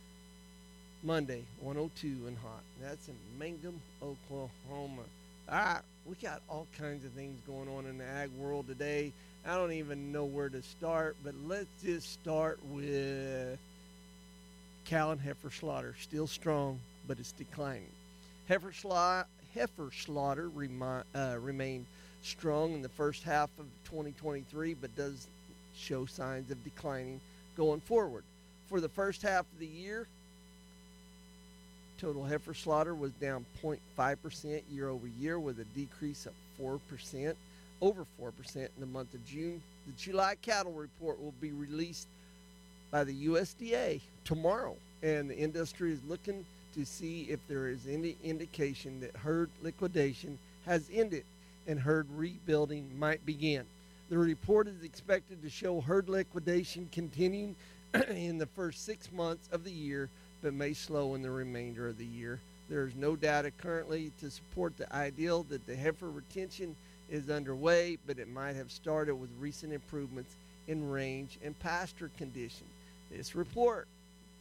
Monday, one oh two and hot. That's in Mangum, Oklahoma. All right, we got all kinds of things going on in the ag world today. I don't even know where to start, but let's just start with cow and heifer slaughter. Still strong, but it's declining. Heifer, sla- heifer slaughter remi- uh, remained strong in the first half of twenty twenty-three, but does show signs of declining going forward. For the first half of the year, total heifer slaughter was down zero point five percent year over year, with a decrease of four percent, over four percent in the month of June. The July cattle report will be released by the U S D A tomorrow, and the industry is looking to see if there is any indication that herd liquidation has ended and herd rebuilding might begin. The report is expected to show herd liquidation continuing in the first six months of the year, but may slow in the remainder of the year. There is no data currently to support the ideal that the heifer retention is underway, but it might have started with recent improvements in range and pasture condition. This report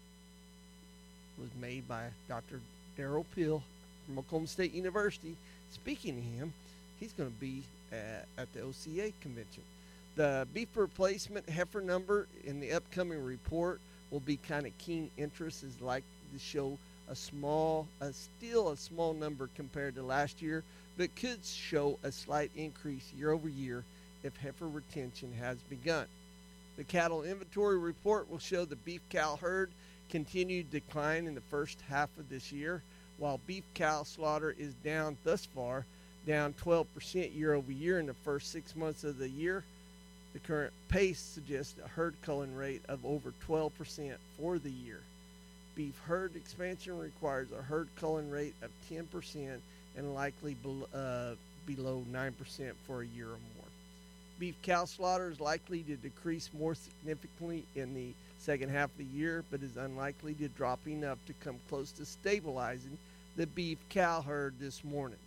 was made by Doctor Darrell Peel from Oklahoma State University. Speaking to him, he's going to be at, at the O C A convention. The beef replacement heifer number in the upcoming report will be kind of keen interest, is like to show a small, a still a small number compared to last year, but could show a slight increase year over year if heifer retention has begun. The cattle inventory report will show the beef cow herd continued decline in the first half of this year, while beef cow slaughter is down thus far, down twelve percent year over year in the first six months of the year. The current pace suggests a herd culling rate of over twelve percent for the year. Beef herd expansion requires a herd culling rate of ten percent and likely be- uh, below nine percent for a year or more. Beef cow slaughter is likely to decrease more significantly in the second half of the year, but is unlikely to drop enough to come close to stabilizing the beef cow herd this morning.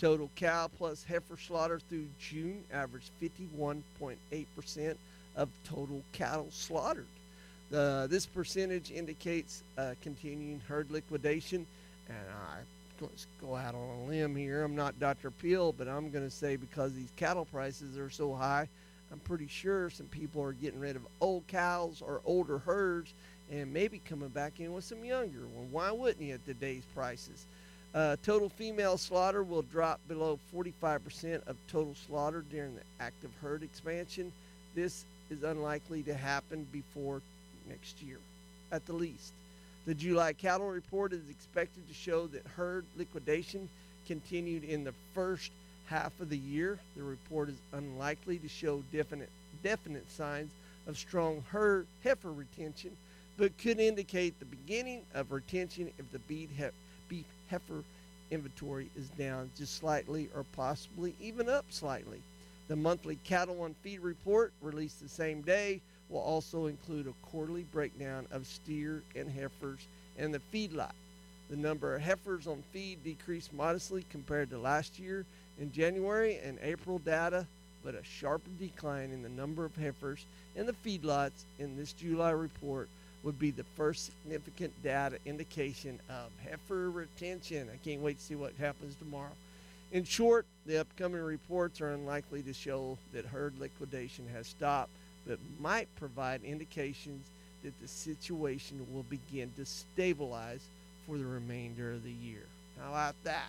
Total cow plus heifer slaughter through June averaged fifty-one point eight percent of total cattle slaughtered. Uh, this percentage indicates uh, continuing herd liquidation, and I'm going to go out on a limb here. I'm not Doctor Peel, but I'm going to say because these cattle prices are so high, I'm pretty sure some people are getting rid of old cows or older herds and maybe coming back in with some younger. Well, why wouldn't you at today's prices? Uh, total female slaughter will drop below forty-five percent of total slaughter during the active herd expansion. This is unlikely to happen before next year, at the least. The July cattle report is expected to show that herd liquidation continued in the first half of the year. The report is unlikely to show definite definite signs of strong herd heifer retention, but could indicate the beginning of retention if the beef, he- beef heifer inventory is down just slightly or possibly even up slightly. The monthly cattle on feed report, released the same day, will also include a quarterly breakdown of steer and heifers and the feedlot. The number of heifers on feed decreased modestly compared to last year in January and April data, but a sharper decline in the number of heifers in the feedlots in this July report would be the first significant data indication of heifer retention. I can't wait to see what happens tomorrow. In short, the upcoming reports are unlikely to show that herd liquidation has stopped, but might provide indications that the situation will begin to stabilize for the remainder of the year. How about that?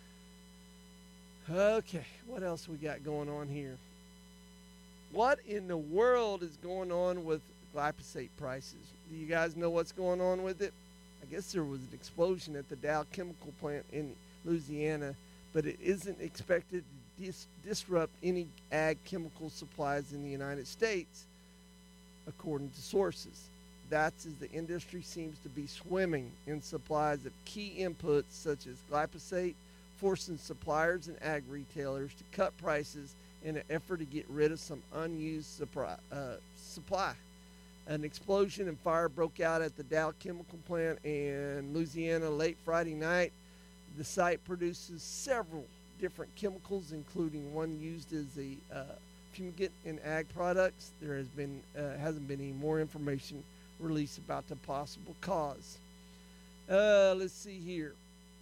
Okay, what else we got going on here? What in the world is going on with glyphosate prices? Do you guys know what's going on with it? I guess there was an explosion at the Dow chemical plant in Louisiana, but it isn't expected to dis- disrupt any ag chemical supplies in the United States, according to sources. That's as the industry seems to be swimming in supplies of key inputs such as glyphosate, forcing suppliers and ag retailers to cut prices in an effort to get rid of some unused supply. Uh, supply. An explosion and fire broke out at the Dow chemical plant in Louisiana late Friday night. The site produces several different chemicals, including one used as a uh, fumigant in ag products. There has been uh, hasn't been any more information released about the possible cause. Uh, let's see here.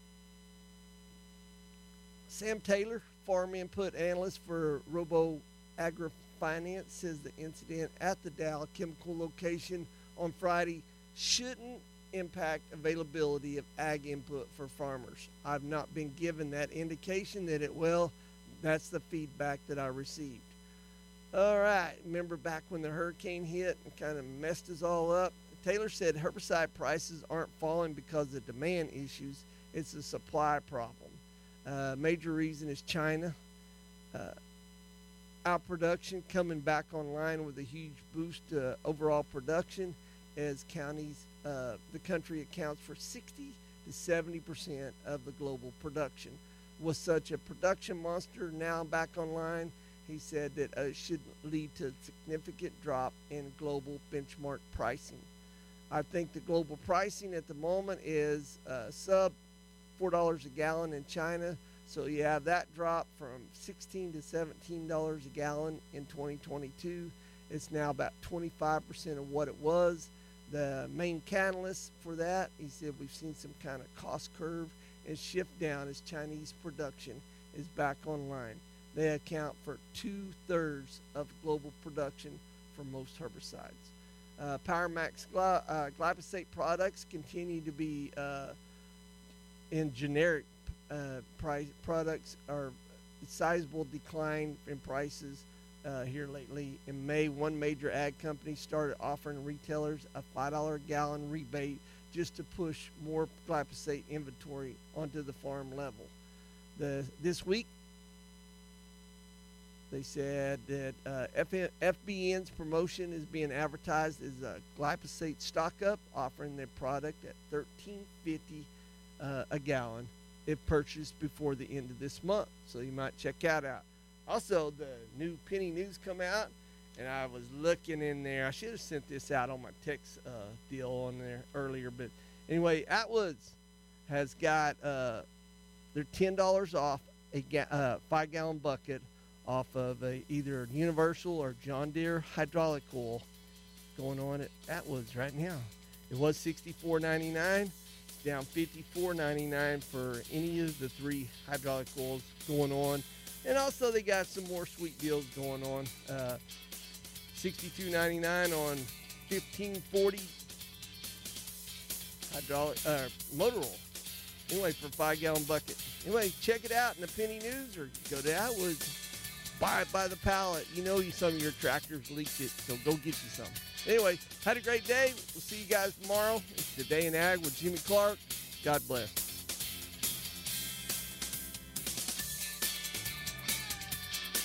Sam Taylor, farm input analyst for Robo AgriFinance, says the incident at the Dow chemical location on Friday shouldn't impact availability of ag input for farmers. I've not been given that indication that it will. That's the feedback that I received. All right, remember back when the hurricane hit and kind of messed us all up? Taylor said herbicide prices aren't falling because of demand issues. It's a supply problem. Uh, major reason is China. Uh, our production coming back online with a huge boost to overall production as counties, uh, the country accounts for sixty to seventy percent of the global production. With such a production monster now back online, he said that uh, it should lead to a significant drop in global benchmark pricing. I think the global pricing at the moment is uh, sub four dollars a gallon in China. So you have that drop from sixteen to seventeen dollars a gallon in twenty twenty-two. It's now about twenty-five percent of what it was. The main catalyst for that, he said, we've seen some kind of cost curve and shift down as Chinese production is back online. They account for two-thirds of global production for most herbicides. Uh, PowerMax gly- uh, glyphosate products continue to be uh, in generic uh, price products are sizable decline in prices uh, here lately. In May, one major ag company started offering retailers a five dollars a gallon rebate just to push more glyphosate inventory onto the farm level. The this week, they said that uh, F B N's promotion is being advertised as a glyphosate stock-up, offering their product at thirteen fifty uh, a gallon if purchased before the end of this month. So you might check that out. Also, the new Penny News come out, and I was looking in there. I should have sent this out on my text uh, deal on there earlier. But anyway, Atwoods has got uh, their ten dollars off a ga- uh, five-gallon bucket off of a, either a Universal or John Deere hydraulic oil going on at Atwoods right now. It was sixty-four ninety-nine, down fifty-four ninety-nine for any of the three hydraulic oils going on. And also they got some more sweet deals going on. Uh, sixty-two ninety-nine on fifteen forty hydraulic uh, motor oil. Anyway, for a five-gallon bucket. Anyway, check it out in the Penny News or go to Atwoods. Buy it by the pallet. You know you, some of your tractors leaked it, so go get you some. Anyway, had a great day. We'll see you guys tomorrow. It's Today in Ag with Jimmy Clark. God bless.